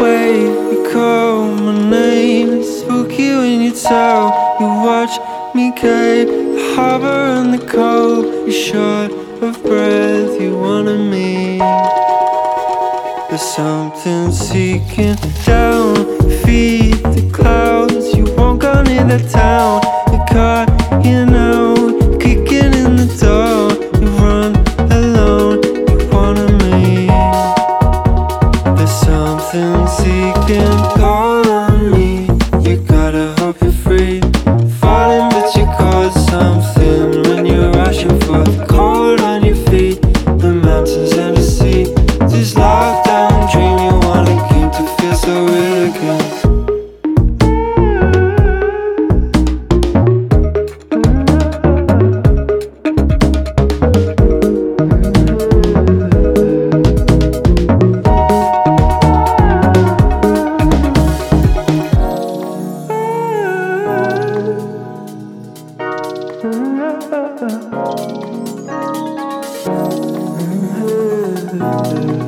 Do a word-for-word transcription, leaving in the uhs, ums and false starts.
way you call my name, it's spooky when you tell. You watch me gape, the harbor and the cove. You're short of breath, you wanted me. There's something seeking down, feed the clouds. You won't go near the town. You're caught here now, kicking in the door. You run alone, you wanted me. There's something seeking hold on me. You gotta hope you're free. Falling but you caught something when you're rushing for the cold on your feet. The mountains and the sea, this lockdown dream you wanna keep to feel so real again. Mm-hmm.